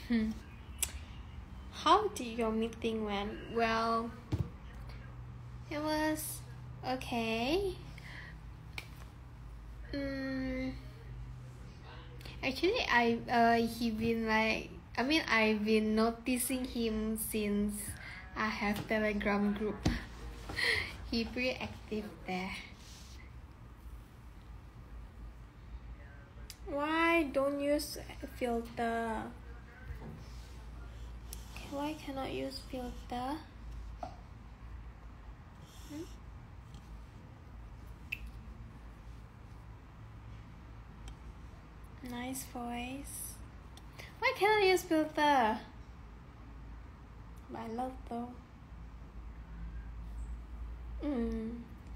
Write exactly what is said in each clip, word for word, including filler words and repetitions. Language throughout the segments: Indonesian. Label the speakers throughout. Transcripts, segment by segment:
Speaker 1: Hmm. How did your meeting went? Well, it was okay. Mm, actually, I uh he been like I mean I've been noticing him since I have Telegram group. He pretty active there. Why don't use filter? Why cannot use filter? Hmm? Nice voice. Why cannot use filter? But I love though. Mm.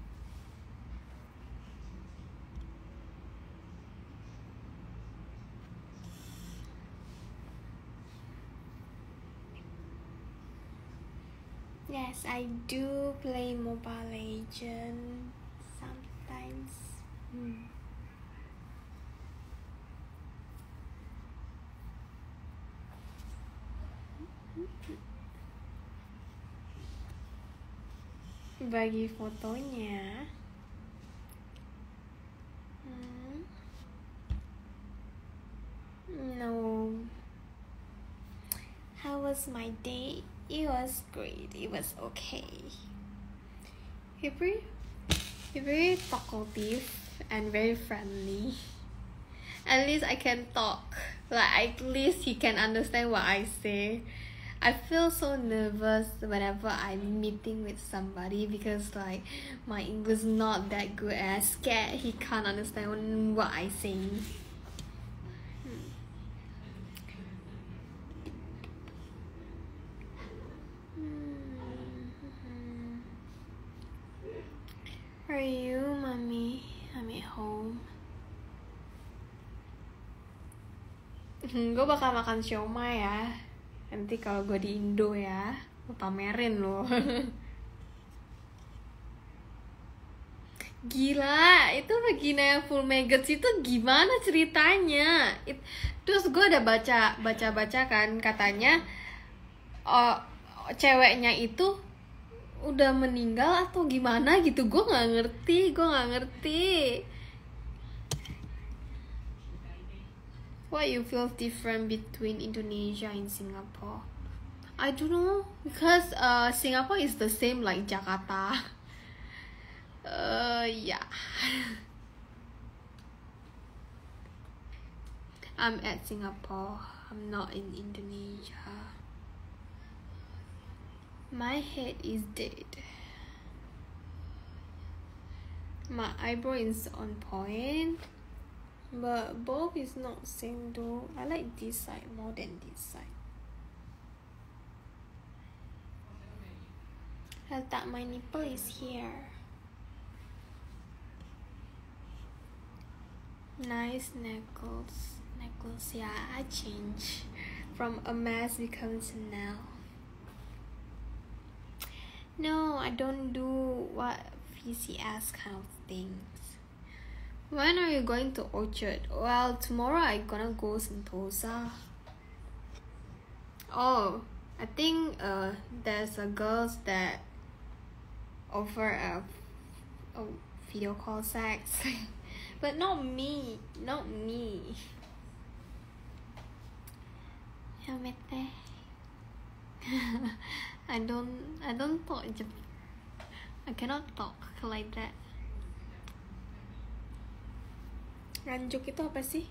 Speaker 1: Yes, I do play Mobile Legends sometimes. Mm. Bagi fotonya. Hmm. No. How was my day? It was great. It was okay. He pretty, he very talkative and very friendly. At least I can talk. Like at least he can understand what I say. I feel so nervous whenever I'm meeting with somebody because like my English not that good and I'm scared he can't understand what I say. Where are you, mommy? I'm at home. Gue bakal makan siomay ya. Nanti kalau gue di Indo ya, gue pamerin loh. Gila, itu Regina yang full maggots itu gimana ceritanya? It, terus gue udah baca baca baca kan katanya, oh, ceweknya itu udah meninggal atau gimana gitu. Gue nggak ngerti, gue nggak ngerti. What you feel different between Indonesia and Singapore? I don't know because uh Singapore is the same like Jakarta. Uh yeah. I'm at Singapore. I'm not in Indonesia. My head is dead. My eyebrow is on point. But both is not same though. I like this side more than this side. I thought my nipple is here. Nice necklace. Necklace, yeah, I change from a mess becomes Chanel. No, I don't do what P C S kind of things. When are you going to Orchard? Well, tomorrow I gonna go Sentosa. Oh, I think uh there's a girls that offer a, a video call sex. But not me, not me. Helmete. I don't I don't talk Jap- I cannot talk like that. Ranjuk itu apa sih?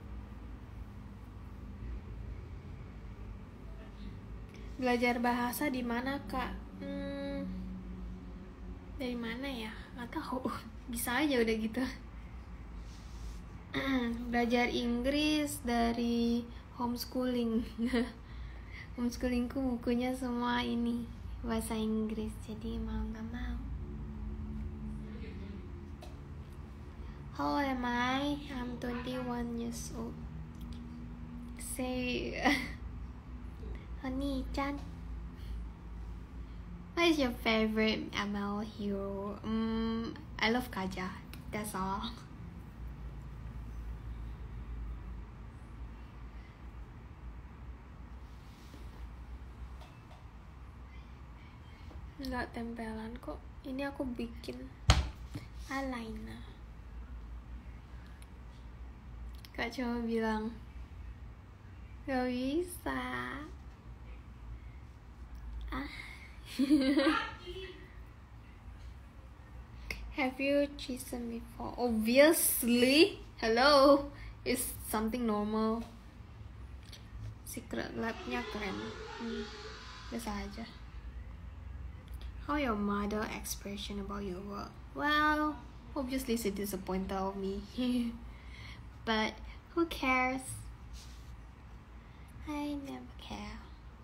Speaker 1: Belajar bahasa di mana, Kak? Hmm, dari mana ya? Nggak tahu. Bisa aja udah gitu. Belajar Inggris dari homeschooling. Homeschoolingku bukunya semua ini bahasa Inggris, jadi mau nggak mau. How old am I? I'm twenty-one years old. Say, Honey-chan. What is your favorite M L hero? Um, I love Kaja. That's all. Nggak tempelan kok. Ini aku bikin eyeliner. Kak cuma bilang gak bisa. Ah. Have you chosen before? Obviously. Hello. It's something normal. Secret Lab-nya keren. Hmm. Biasa aja. How your mother expression about your work? Well, obviously she's disappointed of me. But who cares? I never care.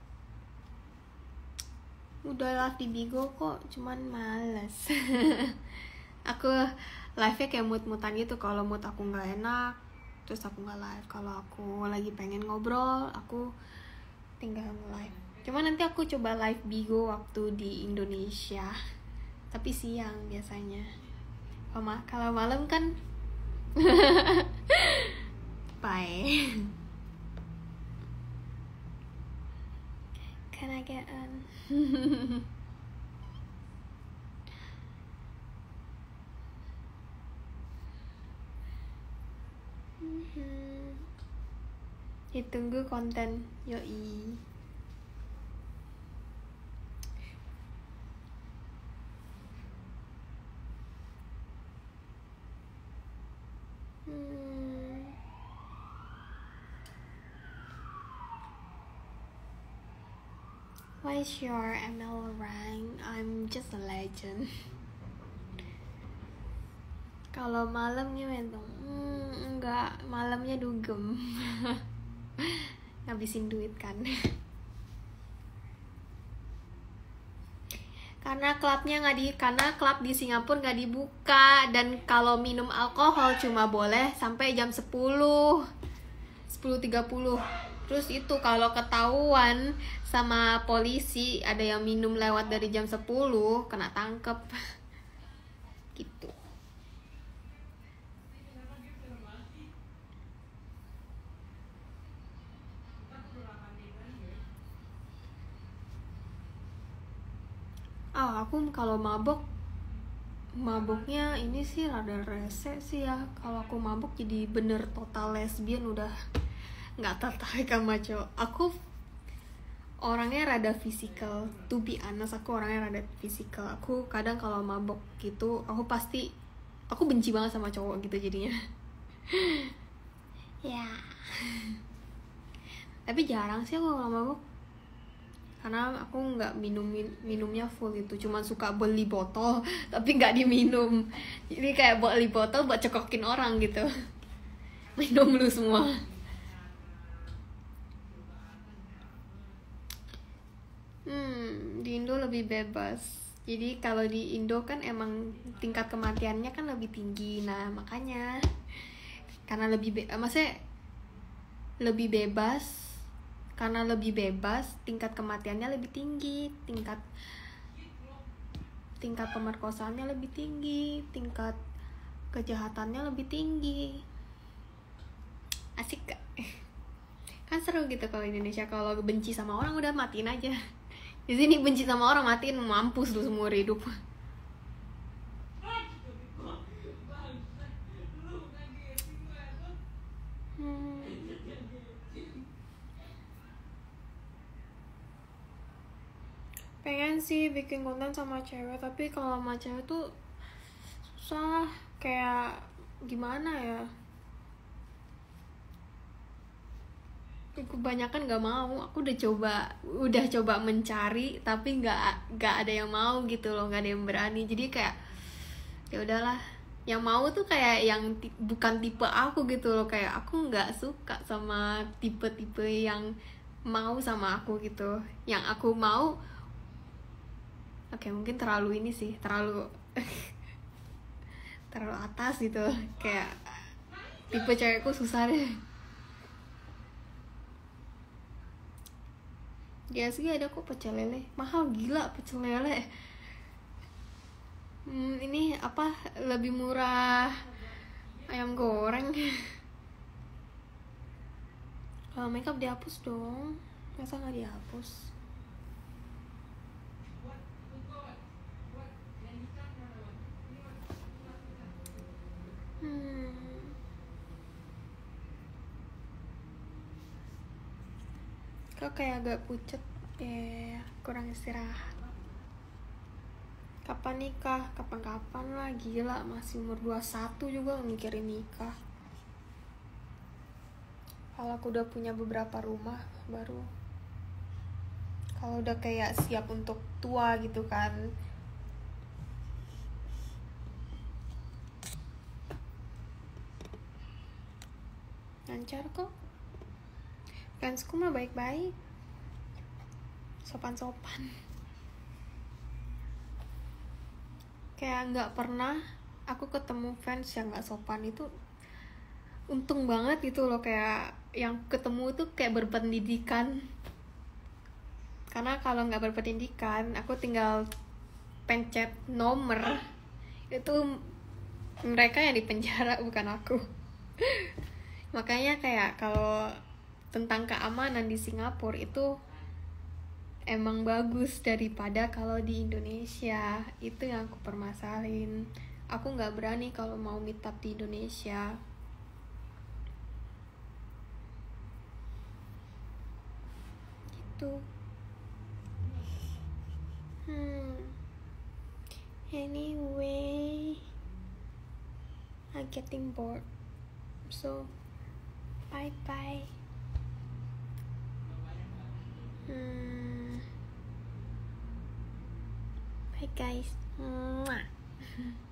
Speaker 1: Udah live di Bigo kok, cuman males. Aku live-nya kayak mood-moodan gitu. Kalau mood aku nggak enak, terus aku nggak live. Kalau aku lagi pengen ngobrol, aku tinggal live. Cuma nanti aku coba live Bigo waktu di Indonesia, tapi siang biasanya. Kalau malam kan bye. Can I get on? Ditunggu konten yoi. Hmm. What is your M L rank? I'm just a legend. Kalau malamnya mentong, hmm, enggak, malamnya dugem. Ngabisin duit kan. Karena klubnya nggak di, karena klub di Singapura nggak dibuka, dan kalau minum alkohol cuma boleh sampai jam sepuluh tiga puluh. Terus itu kalau ketahuan sama polisi ada yang minum lewat dari jam sepuluh, kena tangkep. Gitu. Ah, aku kalau mabok, maboknya ini sih rada rese sih ya. Kalau aku mabok jadi bener total lesbian, udah nggak tertarik sama cowok. Aku orangnya rada physical, to be honest, aku orangnya rada physical. Aku kadang kalau mabok gitu, aku pasti, aku benci banget sama cowok gitu jadinya. Ya. Tapi jarang sih aku kalau mabok, karena aku nggak minum minumnya full itu, cuma suka beli botol tapi nggak diminum. Jadi kayak beli botol buat cekokin orang gitu. Minum lu semua. Hmm, di Indo lebih bebas. Jadi kalau di Indo kan emang tingkat kematiannya kan lebih tinggi. Nah makanya karena lebih be- maksudnya lebih bebas, karena lebih bebas tingkat kematiannya lebih tinggi, tingkat tingkat pemerkosaannya lebih tinggi, tingkat kejahatannya lebih tinggi. Asik gak? Kan seru gitu kalau Indonesia. Kalau benci sama orang udah matiin aja. Di sini benci sama orang matiin, mampus lu seumur hidup. Hmm. Pengen sih bikin konten sama cewek, tapi kalau sama cewek tuh susah, kayak gimana ya, kebanyakan nggak mau. Aku udah coba udah coba mencari tapi nggak nggak ada yang mau gitu loh, nggak ada yang berani. Jadi kayak ya udahlah, yang mau tuh kayak yang ti- bukan tipe aku gitu loh. Kayak aku nggak suka sama tipe-tipe yang mau sama aku gitu. Yang aku mau, oke mungkin terlalu ini sih, terlalu terlalu atas gitu. Kayak tipe cewekku susah deh. G S G ada kok pecel lele, mahal gila pecel lele. Hmm, ini apa lebih murah ayam goreng. Kalau makeup dihapus dong, masa nggak dihapus? Kok kayak agak pucet ya, kurang istirahat. Kapan nikah? Kapan-kapan lah, gila, masih umur dua puluh satu juga mikirin nikah. Kalau aku udah punya beberapa rumah baru, kalau udah kayak siap untuk tua gitu kan. Lancar kok, fansku mah baik-baik, sopan-sopan. Kayak nggak pernah aku ketemu fans yang nggak sopan. Itu untung banget gitu loh, kayak yang ketemu tuh kayak berpendidikan. Karena kalau nggak berpendidikan, aku tinggal pencet nomor, itu mereka yang dipenjara, bukan aku. Makanya kayak kalau tentang keamanan di Singapura itu emang bagus daripada kalau di Indonesia. Itu yang aku permasalahin. Aku nggak berani kalau mau meet up di Indonesia. Gitu. Hmm. Anyway, I'm getting bored. So, bye bye. Hmm. Bye guys. Mwah.